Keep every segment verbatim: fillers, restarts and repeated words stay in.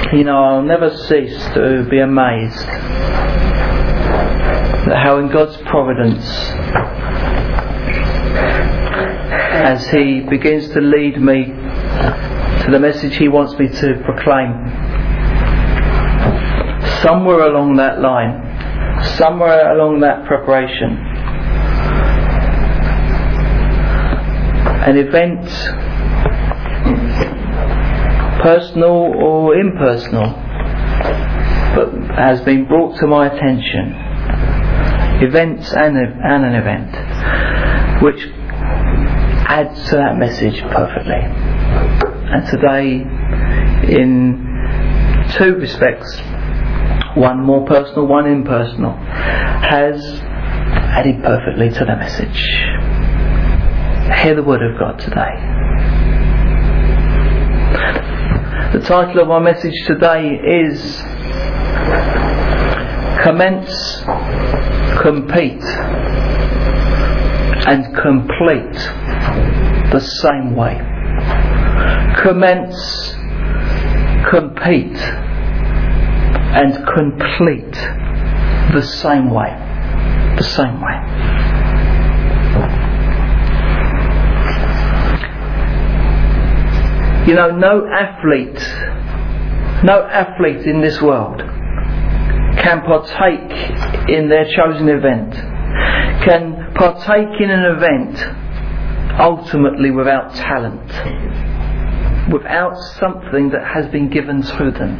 You know, I'll never cease to be amazed at how in God's providence, as He begins to lead me to the message He wants me to proclaim, somewhere along that line, somewhere along that preparation, an event, personal or impersonal, but has been brought to my attention, events and, and an event, which adds to that message perfectly. And today, in two respects, one more personal, one impersonal, has added perfectly to the message. Hear the word of God today. The title of my message today is Commence, Compete and Complete the Same Way. Commence, compete and complete the same way. The same way. You know, no athlete, no athlete in this world can partake in their chosen event, can partake in an event ultimately without talent, without something that has been given to them.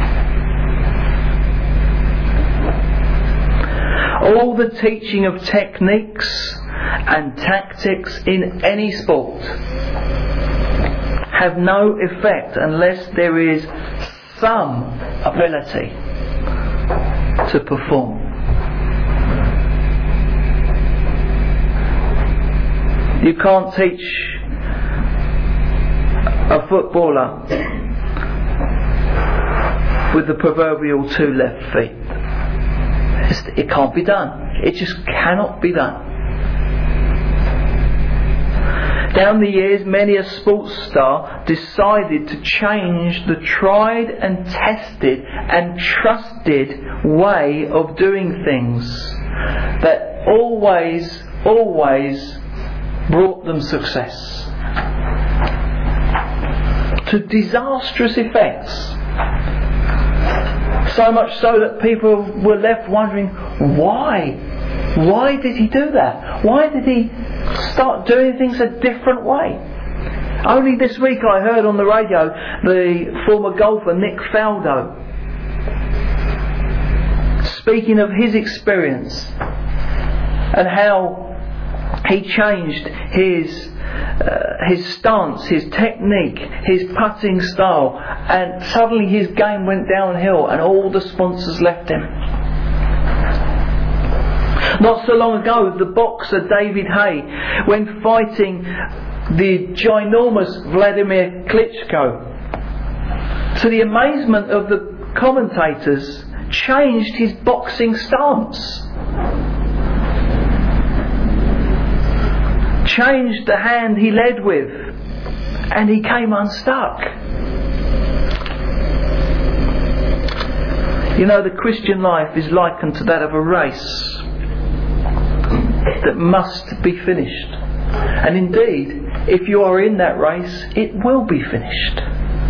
All the teaching of techniques and tactics in any sport have no effect unless there is some ability to perform. You can't teach a footballer with the proverbial two left feet. It's, it can't be done. It just cannot be done. Down the years, many a sports star decided to change the tried and tested and trusted way of doing things that always, always brought them success, to disastrous effects. So much so that people were left wondering, why? Why did he do that? Why did he start doing things a different way? Only this week I heard on the radio the former golfer Nick Faldo speaking of his experience and how he changed his uh, his stance, his technique, his putting style, and suddenly his game went downhill and all the sponsors left him. Not so long ago, the boxer David Haye, when fighting the ginormous Vladimir Klitschko, to the amazement of the commentators, changed his boxing stance. Changed the hand he led with, and he came unstuck. You know, the Christian life is likened to that of a race that must be finished. And indeed, if you are in that race, it will be finished.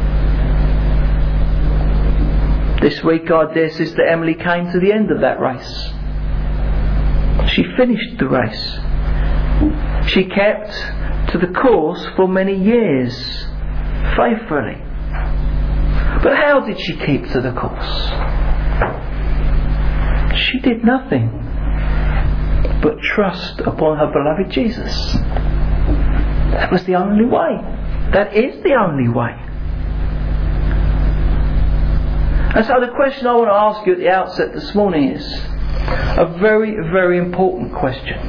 This week our dear sister Emily came to the end of that race. She finished the race. She kept to the course for many years, faithfully. But how did she keep to the course? She did nothing but trust upon her beloved Jesus. That was the only way. That is the only way. And so the question I want to ask you at the outset this morning is a very, very important question.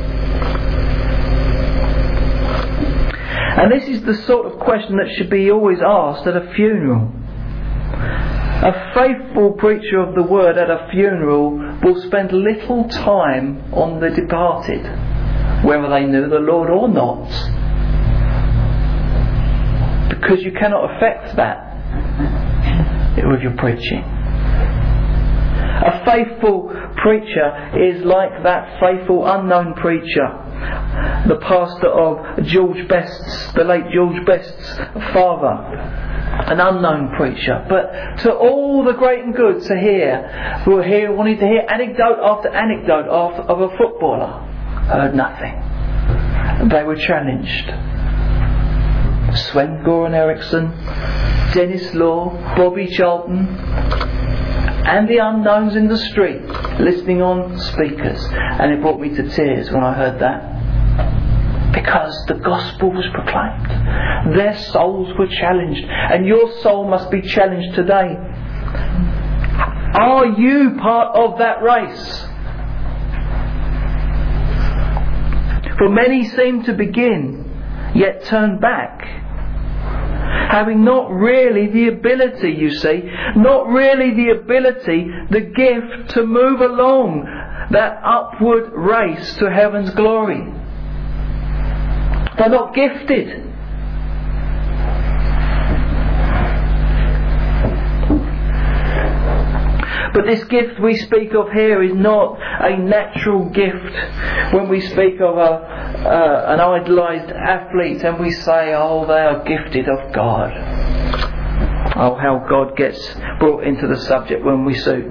And this is the sort of question that should be always asked at a funeral. A faithful preacher of the word at a funeral will spend little time on the departed, whether they knew the Lord or not. Because you cannot affect that. with your preaching. A faithful preacher is like that faithful unknown preacher, the pastor of George Best's, the late George Best's father. An unknown preacher, but to all the great and good to hear, who were here wanting to hear anecdote after anecdote of, of a footballer, heard nothing. They were challenged. Sven-Goran Eriksson, Dennis Law, Bobby Charlton, and the unknowns in the street listening on speakers, and it brought me to tears when I heard that. Because the gospel was proclaimed. Their souls were challenged. And your soul must be challenged today. Are you part of that race? For many seem to begin, yet turn back. Having not really the ability, you see, not really the ability, the gift to move along that upward race to heaven's glory. They're not gifted. But this gift we speak of here is not a natural gift. When we speak of a, uh, an idolised athlete and we say, oh, they are gifted of God. Oh, how God gets brought into the subject when we suit.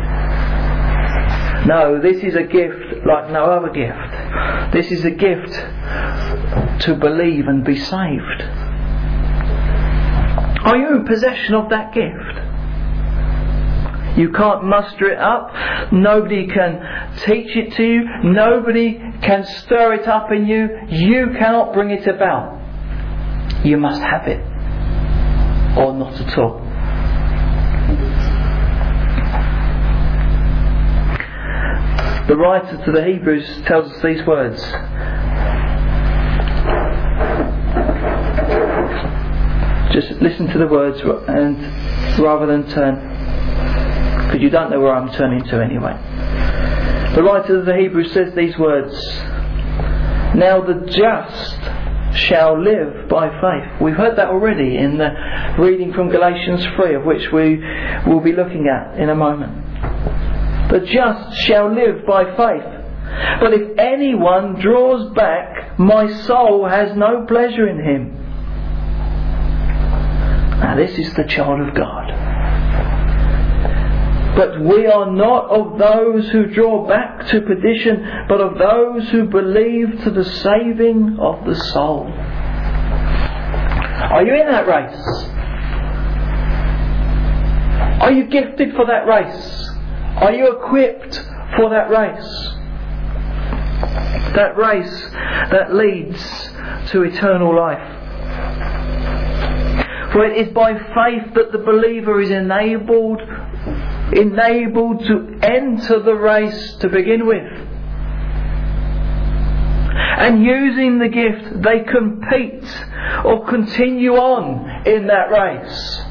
No, this is a gift like no other gift. This is a gift to believe and be saved. Are you in possession of that gift? You can't muster it up. Nobody can teach it to you. Nobody can stir it up in you. You cannot bring it about. You must have it, or not at all. The writer to the Hebrews tells us these words. Just listen to the words and rather than turn, because you don't know where I'm turning to anyway. The writer of the Hebrews says these words. Now the just shall live by faith. We've heard that already in the reading from Galatians three, of which we will be looking at in a moment. The just shall live by faith. But if anyone draws back, my soul has no pleasure in him. Now this is the child of God. But we are not of those who draw back to perdition, but of those who believe to the saving of the soul. Are you in that race? Are you gifted for that race? Are you equipped for that race? That race that leads to eternal life. For it is by faith that the believer is enabled enabled to enter the race to begin with. And using the gift, they compete or continue on in that race.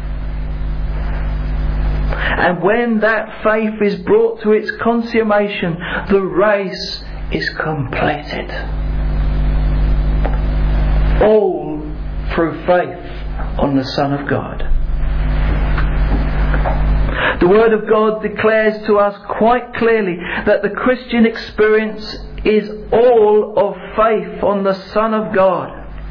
And when that faith is brought to its consummation, the race is completed. All through faith on the Son of God. The Word of God declares to us quite clearly that the Christian experience is all of faith on the Son of God.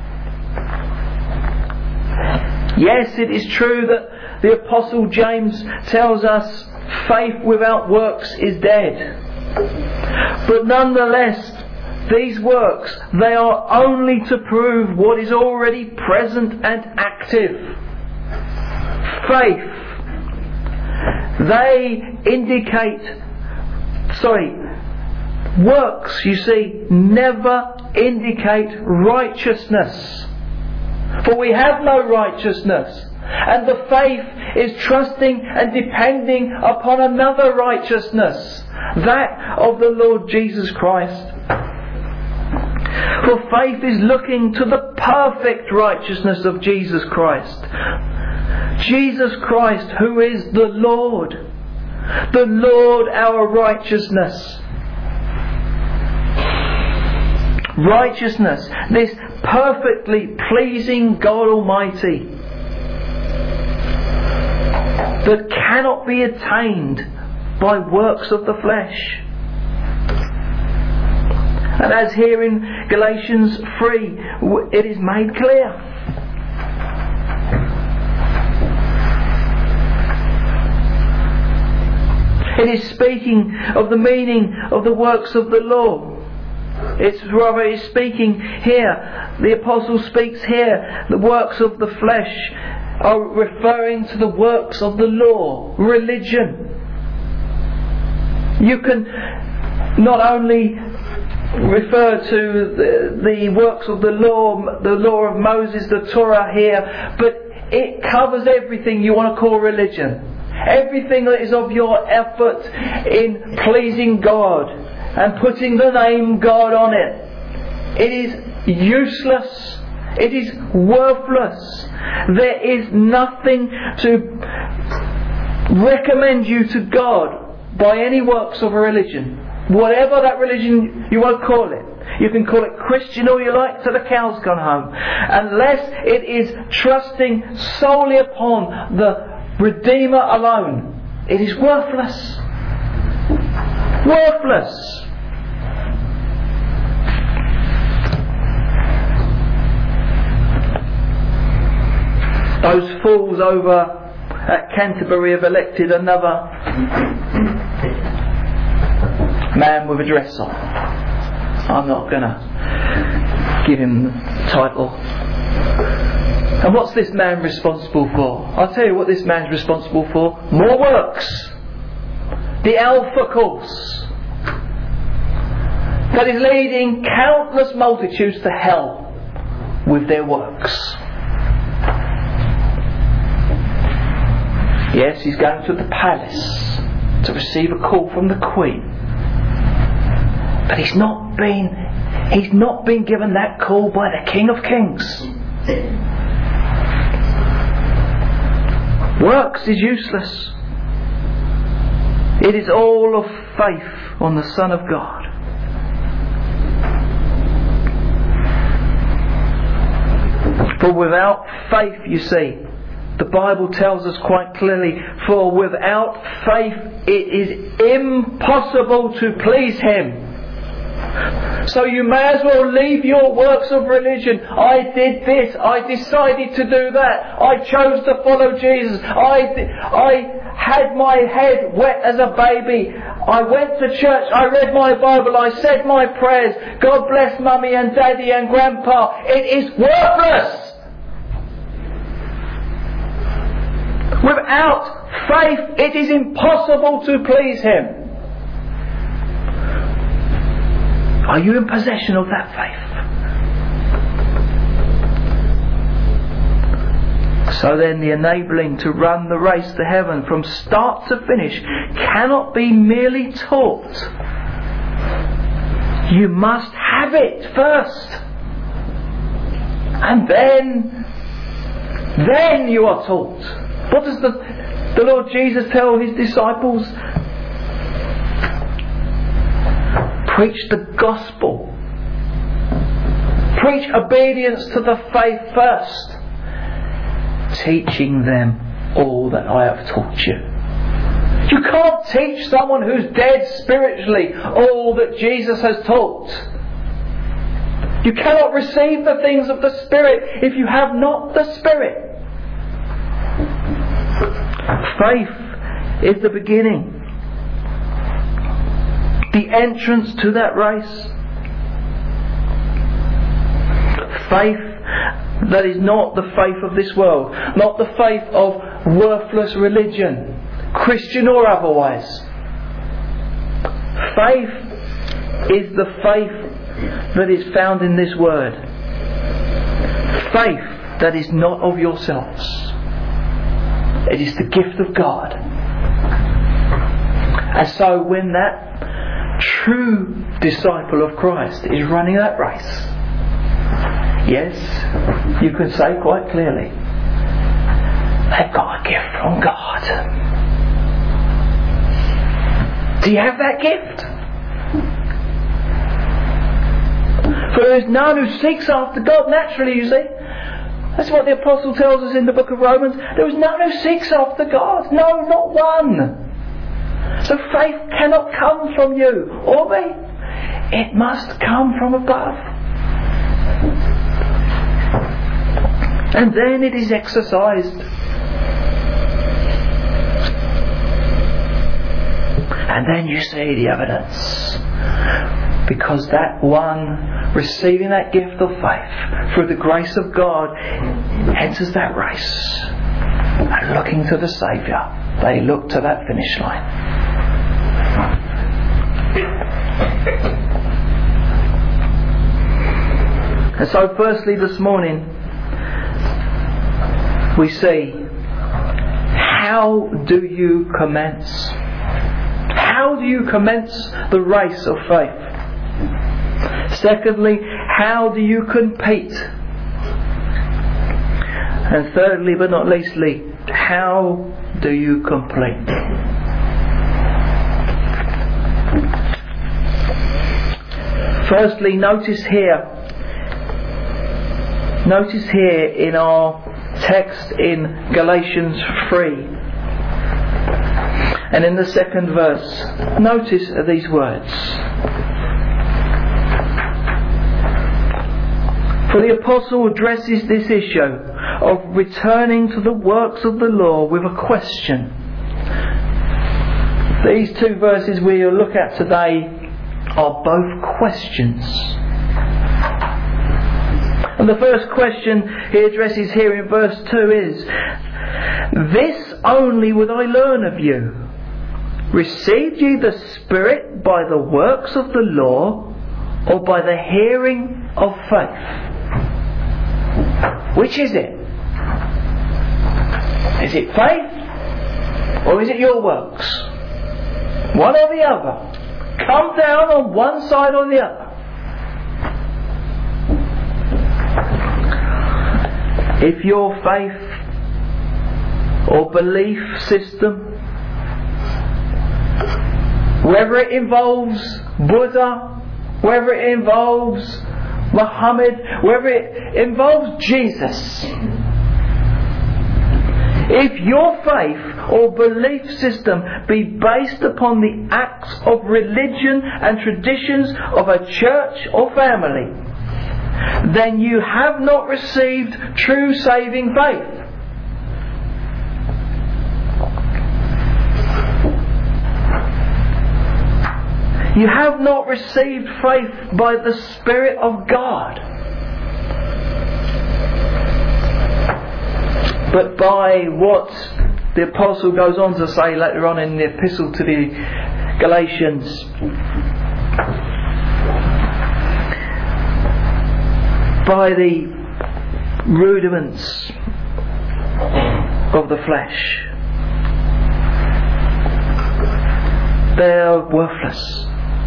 Yes, it is true that the Apostle James tells us faith without works is dead. But nonetheless, these works, they are only to prove what is already present and active. Faith. They indicate, sorry, works, you see, never indicate righteousness. For we have no righteousness. And the faith is trusting and depending upon another righteousness, that of the Lord Jesus Christ. For faith is looking to the perfect righteousness of Jesus Christ. Jesus Christ, who is the Lord, the Lord our righteousness. Righteousness, this perfectly pleasing God Almighty. that cannot be attained by works of the flesh. And as here in Galatians three, it is made clear. It is speaking of the meaning of the works of the law. It's rather is speaking here, the apostle speaks here, the works of the flesh are referring to the works of the law, religion. You can not only refer to the, the works of the law, the law of Moses, the Torah here, but it covers everything you want to call religion. Everything that is of your effort in pleasing God and putting the name God on it. It is useless. It is worthless. There is nothing to recommend you to God by any works of a religion. Whatever that religion you want to call it. You can call it Christian all you like till the cows come home. Unless it is trusting solely upon the Redeemer alone, it is worthless. Worthless. Those fools over at Canterbury have elected another man with a dress on. I'm not going to give him the title. And what's this man responsible for? I'll tell you what this man's responsible for. More works. The Alpha course. That is leading countless multitudes to hell with their works. Yes, he's going to the palace to receive a call from the Queen. But he's not been he's not been given that call by the King of Kings. Works is useless. It is all of faith on the Son of God. For without faith, you see, the Bible tells us quite clearly, for without faith it is impossible to please Him. So you may as well leave your works of religion. I did this, I decided to do that, I chose to follow Jesus, I, I had my head wet as a baby, I went to church, I read my Bible, I said my prayers, God bless Mummy and Daddy and Grandpa. It is worthless. Without faith it is impossible to please Him. Are you in possession of that faith? So then the enabling to run the race to heaven from start to finish cannot be merely taught. You must have it first. And then, then you are taught. What does the, the Lord Jesus tell His disciples? Preach the gospel. Preach obedience to the faith first. Teaching them all that I have taught you. You can't teach someone who's dead spiritually all that Jesus has taught. You cannot receive the things of the Spirit if you have not the Spirit. Faith is the beginning. The entrance to that race. Faith that is not the faith of this world, not the faith of worthless religion, Christian or otherwise. Faith is the faith that is found in this word. Faith that is not of yourselves. It is the gift of God. And so when that true disciple of Christ is running that race, yes, you can say quite clearly, they've got a gift from God. Do you have that gift? For there is none who seeks after God naturally, you see. That's what the Apostle tells us in the book of Romans. There was none who seeks after God. No, not one. So faith cannot come from you or me. It must come from above. And then it is exercised. And then you see the evidence. Because that one receiving that gift of faith through the grace of God enters that race. And looking to the Saviour, they look to that finish line. And so firstly this morning we see, how do you commence? How do you commence the race of faith? Secondly, how do you compete? And thirdly, but not leastly, how do you complete? Firstly, notice here, notice here in our text in Galatians three, and in the second verse, notice these words. For the Apostle addresses this issue of returning to the works of the law with a question. These two verses we will look at today are both questions. And the first question he addresses here in verse two is, this only would I learn of you. Received ye the Spirit by the works of the law, or by the hearing of faith? Which is it? Is it faith? Or is it your works? One or the other. Come down on one side or the other. If your faith or belief system, whether it involves Buddha, whether it involves Muhammad, whether it involves Jesus, if your faith or belief system be based upon the acts of religion and traditions of a church or family, then you have not received true saving faith. You have not received faith by the Spirit of God, but by what the Apostle goes on to say later on in the Epistle to the Galatians, by the rudiments of the flesh. They are worthless.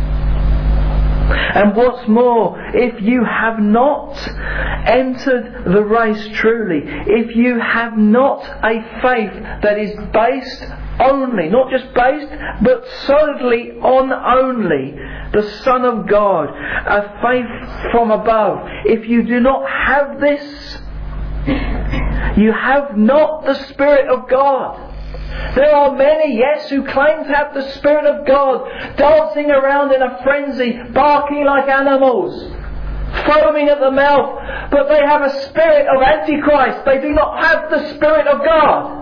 And what's more, if you have not entered the race truly, if you have not a faith that is based only, not just based, but solidly on only the Son of God, a faith from above, if you do not have this, you have not the Spirit of God. There are many, yes, who claim to have the Spirit of God, dancing around in a frenzy, barking like animals, foaming at the mouth, but they have a spirit of Antichrist. They do not have the Spirit of God.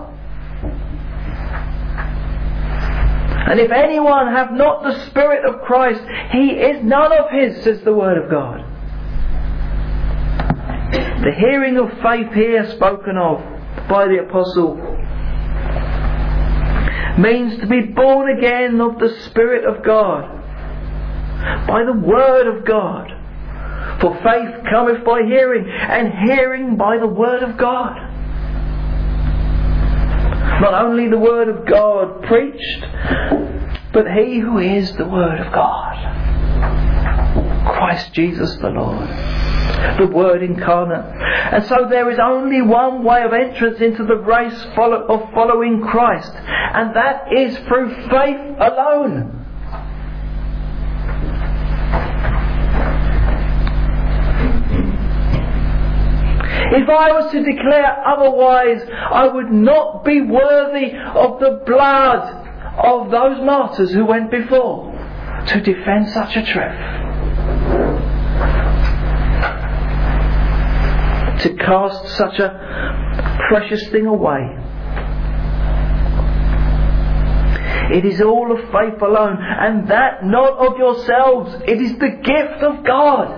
And if anyone have not the Spirit of Christ, he is none of his, says the Word of God. The hearing of faith here spoken of by the Apostle means to be born again of the Spirit of God, by the Word of God. For faith cometh by hearing, and hearing by the Word of God. Not only the Word of God preached, but He who is the Word of God, Christ Jesus the Lord, the Word incarnate. And so there is only one way of entrance into the race of following Christ, and that is through faith alone. If I was to declare otherwise, I would not be worthy of the blood of those martyrs who went before to defend such a truth. To cast such a precious thing away. It is all of faith alone, and that not of yourselves. It is the gift of God.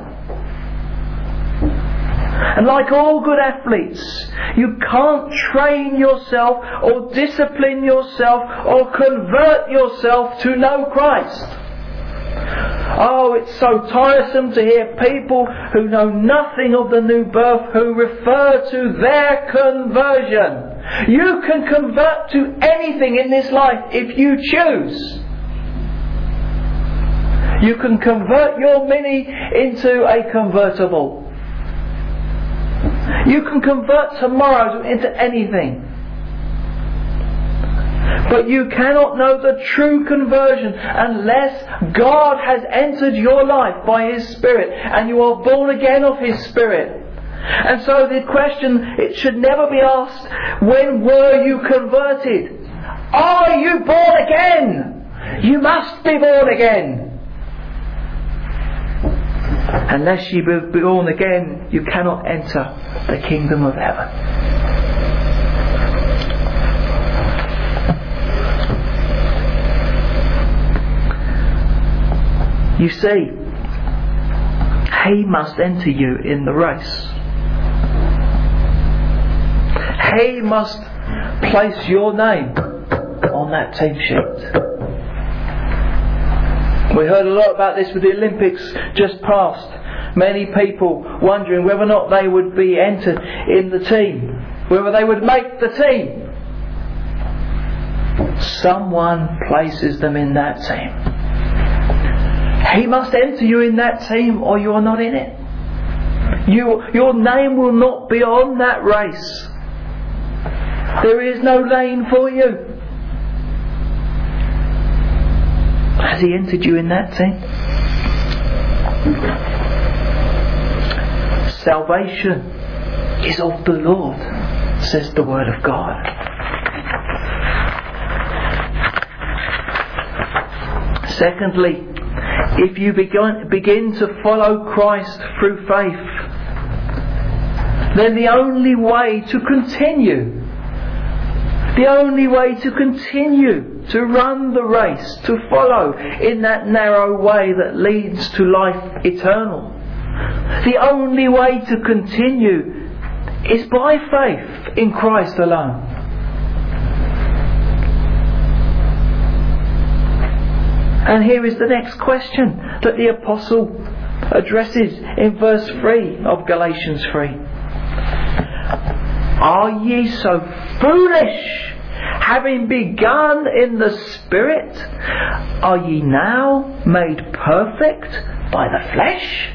And like all good athletes, you can't train yourself or discipline yourself or convert yourself to know Christ. Oh, it's so tiresome to hear people who know nothing of the new birth who refer to their conversion. You can convert to anything in this life if you choose. You can convert your Mini into a convertible. You can convert tomorrow into anything. But you cannot know the true conversion unless God has entered your life by His Spirit and you are born again of His Spirit. And so the question, it should never be asked, when were you converted? Are you born again? You must be born again. Unless you be born again, you cannot enter the kingdom of heaven. You see, He must enter you in the race. He must place your name on that team sheet. We heard a lot about this with the Olympics just past. Many people wondering whether or not they would be entered in the team, whether they would make the team. Someone places them in that team. He must enter you in that team or you are not in it. You, your name will not be on that race. There is no lane for you. Has He entered you in that team? Salvation is of the Lord, says the Word of God. Secondly, if you begin, begin to follow Christ through faith, then the only way to continue, the only way to continue to run the race, to follow in that narrow way that leads to life eternal, the only way to continue is by faith in Christ alone. And here is the next question that the Apostle addresses in verse three of Galatians three. Are ye so foolish? Having begun in the Spirit, are ye now made perfect by the flesh?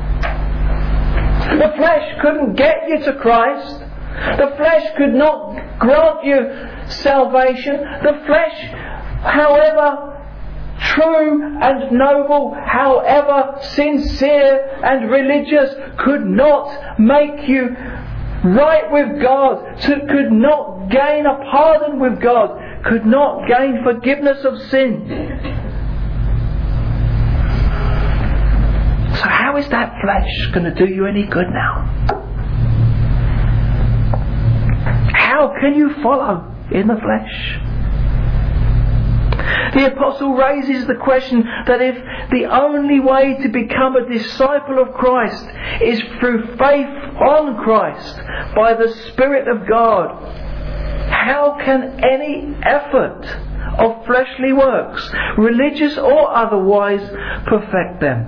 The flesh couldn't get you to Christ. The flesh could not grant you salvation. The flesh, however true and noble, however sincere and religious, could not make you right with God, to, could not gain a pardon with God, could not gain forgiveness of sin. So how is that flesh going to do you any good now? How can you follow in the flesh? The Apostle raises the question that if the only way to become a disciple of Christ is through faith on Christ by the Spirit of God, how can any effort of fleshly works, religious or otherwise, perfect them?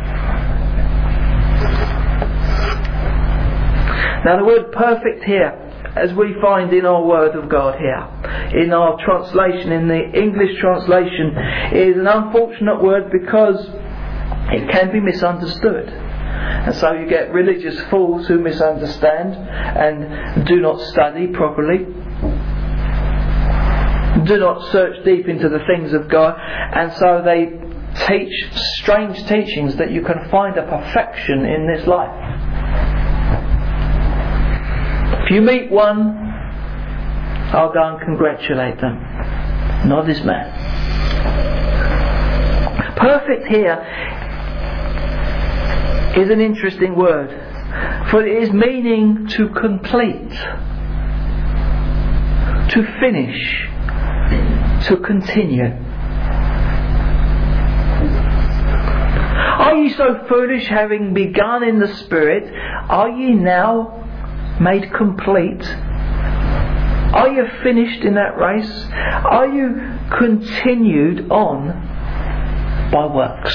Now the word perfect here, as we find in our Word of God here, in our translation, in the English translation, is an unfortunate word because it can be misunderstood. And so you get religious fools who misunderstand and do not study properly, do not search deep into the things of God, and so they teach strange teachings that you can find a perfection in this life. If you meet one, I'll go and congratulate them. Not this man. Perfect here is an interesting word, for it is meaning to complete, to finish, to continue. Are ye so foolish, having begun in the Spirit, are ye now made complete? Are you finished in that race? Are you continued on by works?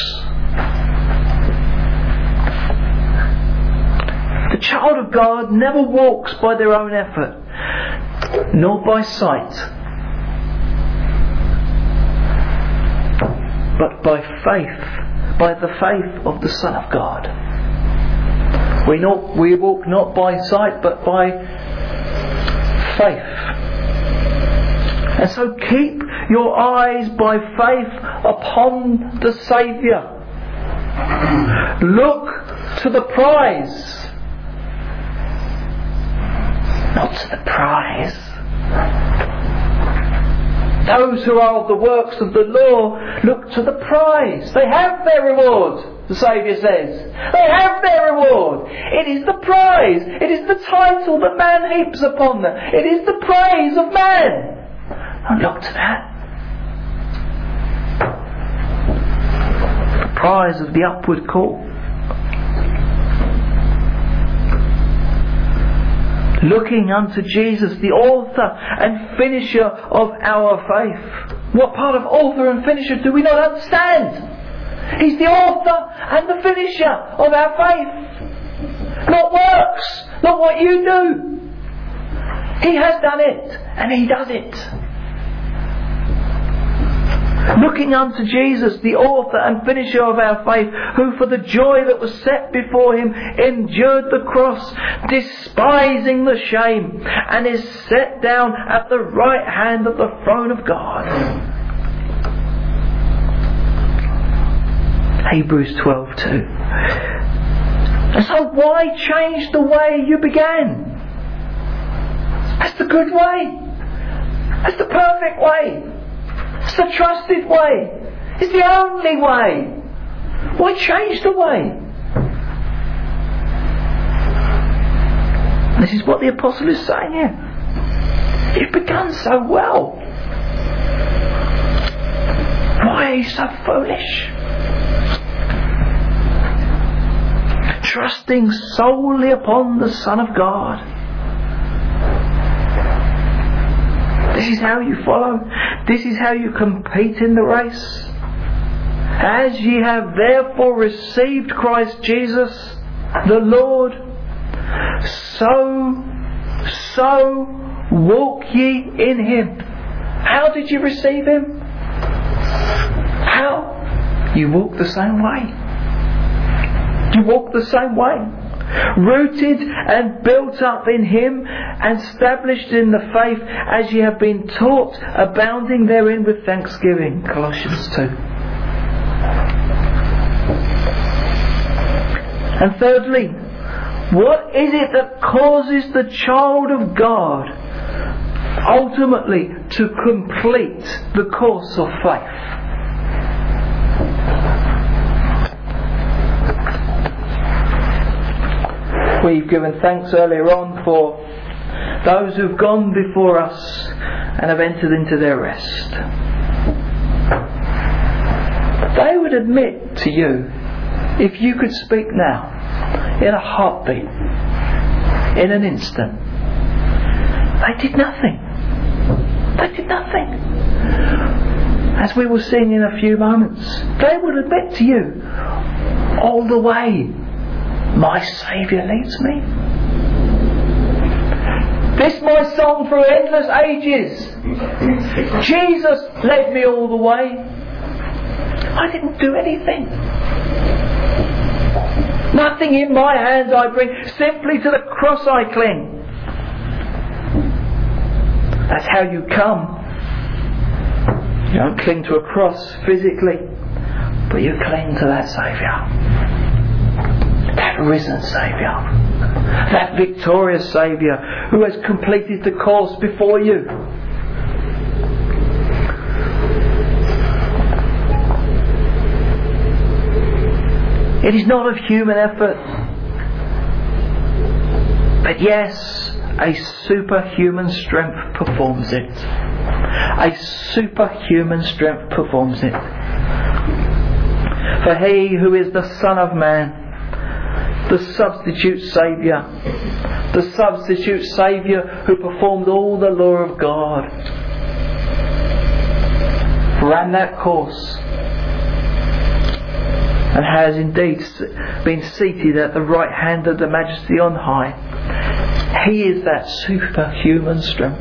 The child of God never walks by their own effort, nor by sight, but by faith, by the faith of the Son of God. We not we walk not by sight, but by faith. And so keep your eyes by faith upon the Saviour. Look to the prize, not to the prize. Those who are of the works of the law look to the prize. They have their reward, the Saviour says. They have their reward. It is the prize. It is the title that man heaps upon them. It is the praise of man. Don't look to that. The prize of the upward call. Looking unto Jesus, the author and finisher of our faith. What part of author and finisher do we not understand? He's the author and the finisher of our faith. Not works, not what you do. He has done it, and He does it. Looking unto Jesus, the author and finisher of our faith, who for the joy that was set before Him endured the cross, despising the shame, and is set down at the right hand of the throne of God. Hebrews twelve two. And so why change the way you began? That's the good way. That's the perfect way. It's the trusted way. It's the only way. Why change the way? This is what the apostle is saying here. You've begun so well. Why are you so foolish? Trusting solely upon the Son of God. This is how you follow. This is how you compete in the race. As ye have therefore received Christ Jesus, the Lord, so, so walk ye in Him. How did you receive Him? How? You walk the same way. You walk the same way. Rooted and built up in Him, and established in the faith as ye have been taught, abounding therein with thanksgiving. Colossians two. And thirdly, what is it that causes the child of God ultimately to complete the course of faith? We've given thanks earlier on for those who've gone before us and have entered into their rest. They would admit to you, if you could speak now, in a heartbeat, in an instant, they did nothing. They did nothing. As we will sing in a few moments, they would admit to you, all the way my Saviour leads me. This my song through endless ages. Jesus led me all the way. I didn't do anything. Nothing in my hands I bring, simply to the cross I cling. That's how you come. You don't cling to a cross physically, but you cling to that Saviour. That risen Saviour. That victorious Saviour who has completed the course before you. It is not of human effort, but yes, a superhuman strength performs it. A superhuman strength performs it. For He who is the Son of Man, the substitute Saviour, the substitute Saviour who performed all the law of God, ran that course and has indeed been seated at the right hand of the Majesty on high. He is that superhuman strength.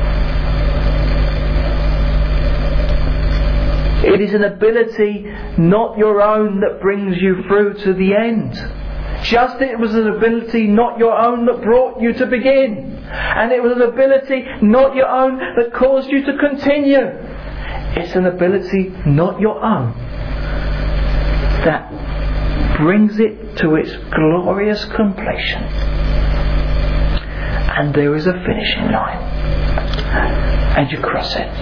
It is an ability not your own that brings you through to the end. Just it was an ability not your own that brought you to begin. And it was an ability not your own that caused you to continue. It's an ability not your own that brings it to its glorious completion. And there is a finishing line. And you cross it.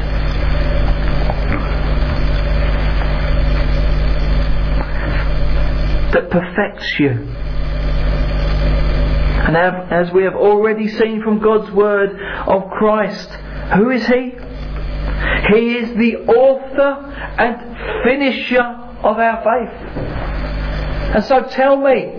That perfects you. And as we have already seen from God's word of Christ, who is He? He is the author and finisher of our faith. And so tell me,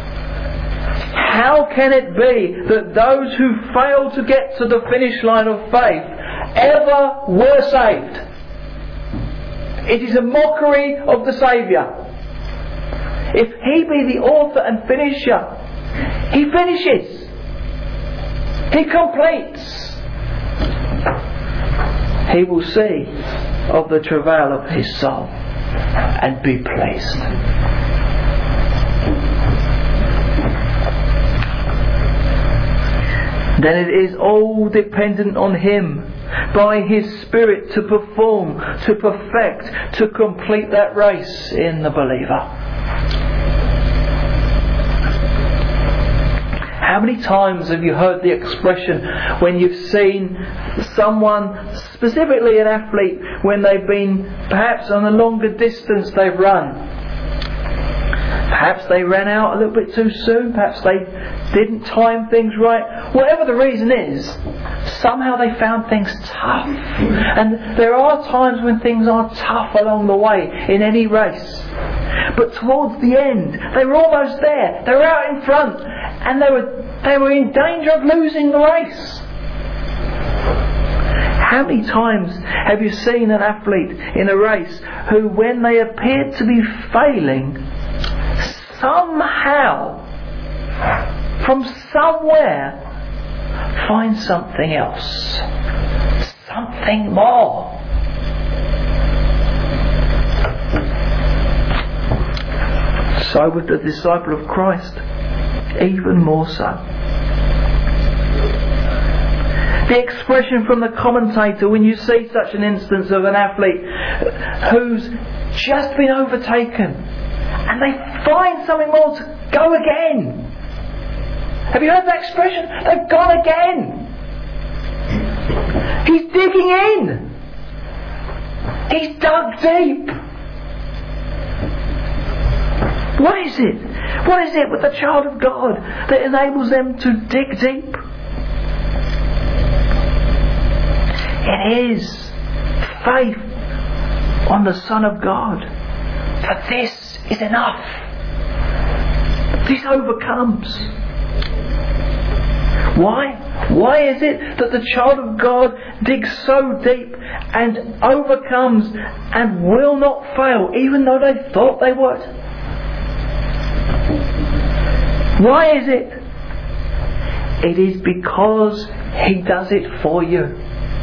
how can it be that those who fail to get to the finish line of faith ever were saved? It is a mockery of the Saviour. If He be the author and finisher, He finishes. He completes. He will see of the travail of His soul and be pleased. Then it is all dependent on Him by His Spirit to perform, to perfect, to complete that race in the believer. How many times have you heard the expression when you've seen someone, specifically an athlete, when they've been perhaps on a longer distance they've run? Perhaps they ran out a little bit too soon, perhaps they didn't time things right. Whatever the reason is, somehow they found things tough. And there are times when things are tough along the way in any race. But towards the end, they were almost there. They were out in front, and they were they were in danger of losing the race. How many times have you seen an athlete in a race who, when they appeared to be failing, somehow, from somewhere, find something else, something more? So with the disciple of Christ, even more so. The expression from the commentator when you see such an instance of an athlete who's just been overtaken and they find something more to go again. Have you heard that expression? They've gone again. He's digging in. He's dug deep. What is it? What is it with the child of God that enables them to dig deep? It is faith on the Son of God. For this is enough. This overcomes. Why? Why is it that the child of God digs so deep and overcomes and will not fail, even though they thought they would? Why is it? It is because He does it for you.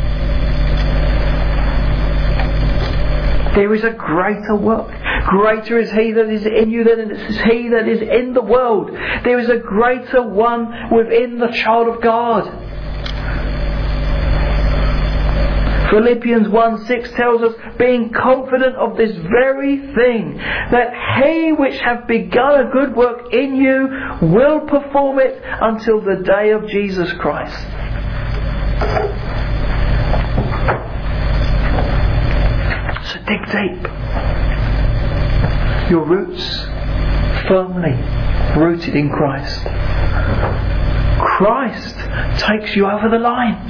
There is a greater work. Greater is He that is in you than is He that is in the world. There is a greater one within the child of God. Philippians one six tells us, being confident of this very thing, that He which hath begun a good work in you will perform it until the day of Jesus Christ. So dig deep. Your roots firmly rooted in Christ. Christ takes you over the line.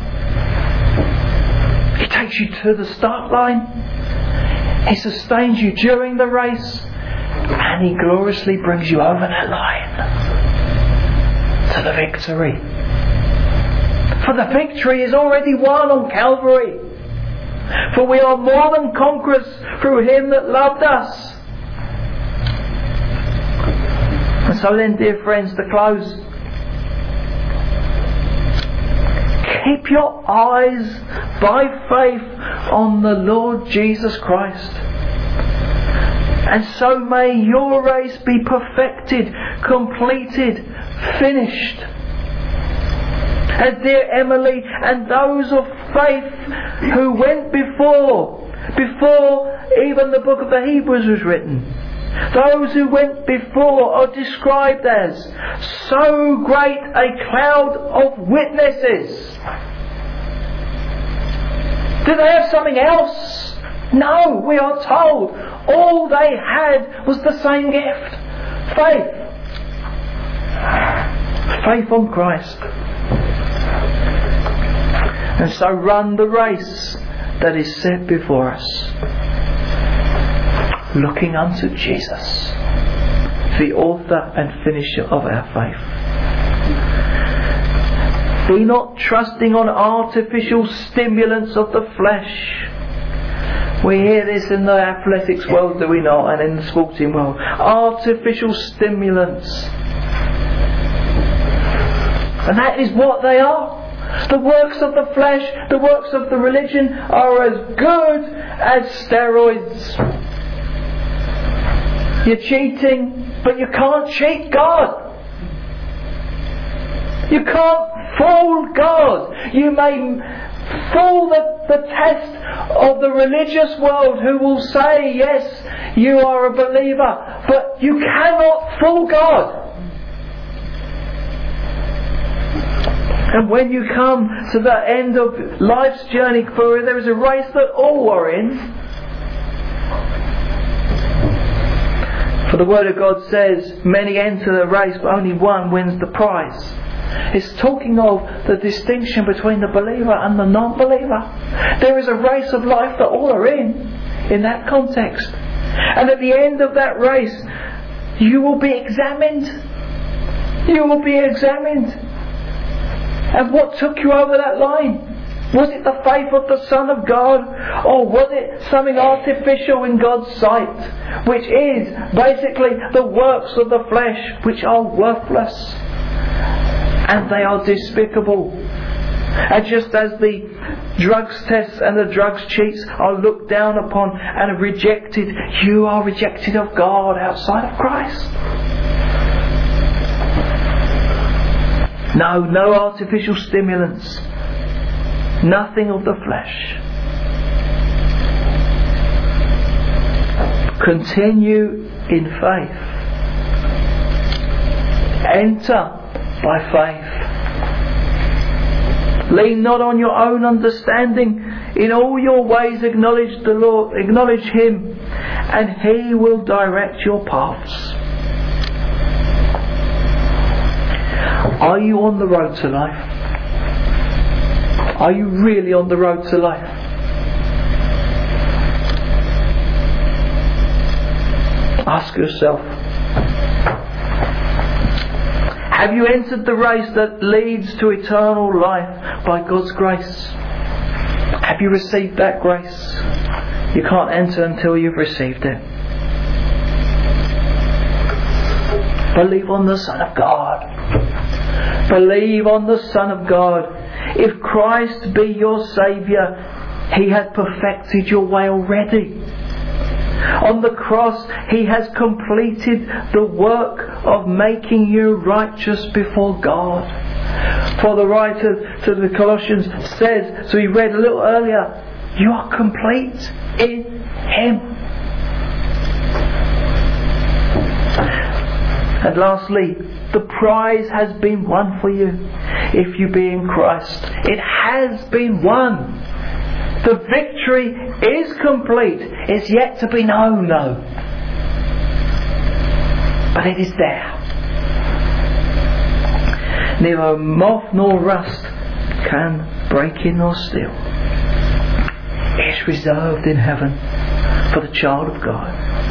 He takes you to the start line. He sustains you during the race. And He gloriously brings you over that line to the victory. For the victory is already won on Calvary. For we are more than conquerors through Him that loved us. And so then, dear friends, to close, keep your eyes by faith on the Lord Jesus Christ. And so may your race be perfected, completed, finished. As dear Emily and those of faith who went before, before even the book of the Hebrews was written, those who went before are described as so great a cloud of witnesses. Did they have something else? No, we are told all they had was the same gift. Faith. Faith on Christ. And so run the race that is set before us, looking unto Jesus, the author and finisher of our faith. Be not trusting on artificial stimulants of the flesh. We hear this in the athletics world, do we not? And in the sporting world. Artificial stimulants. And that is what they are. The works of the flesh, the works of the religion are as good as steroids. You're cheating, but you can't cheat God. You can't fool God. You may fool the, the test of the religious world who will say, yes, you are a believer, but you cannot fool God. And when you come to the end of life's journey, for there is a race that all are in. For the Word of God says, many enter the race, but only one wins the prize. It's talking of the distinction between the believer and the non-believer. There is a race of life that all are in, in that context. And at the end of that race, you will be examined. You will be examined. And what took you over that line? Was it the faith of the Son of God? Or was it something artificial in God's sight? Which is basically the works of the flesh, which are worthless. And they are despicable. And just as the drugs tests and the drugs cheats are looked down upon and rejected, you are rejected of God outside of Christ. No, no artificial stimulants. Nothing of the flesh. Continue in faith. Enter by faith. Lean not on your own understanding. In all your ways acknowledge the Lord, acknowledge Him, and He will direct your paths. Are you on the road to life? Are you really on the road to life? Ask yourself. Have you entered the race that leads to eternal life by God's grace? Have you received that grace? You can't enter until you've received it. Believe on the Son of God. Believe on the Son of God. If Christ be your Saviour, He has perfected your way already. On the cross, He has completed the work of making you righteous before God. For the writer to the Colossians says, so we read a little earlier, You are complete in Him. And lastly, the prize has been won for you. If you be in Christ, it has been won. The victory is complete. It's yet to be known, though. But it is there. Neither moth nor rust can break in nor steal. It's reserved in heaven for the child of God.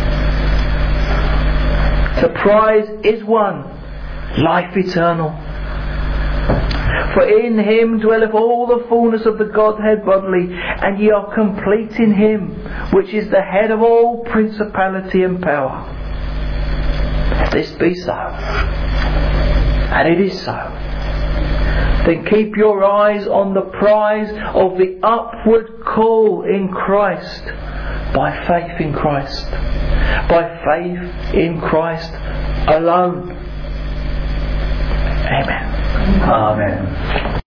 The prize is won, life eternal. For in Him dwelleth all the fullness of the Godhead bodily, and ye are complete in Him, which is the head of all principality and power. If this be so, and it is so, then keep your eyes on the prize of the upward call in Christ, by faith in Christ, by faith in Christ alone. Amen. Amen.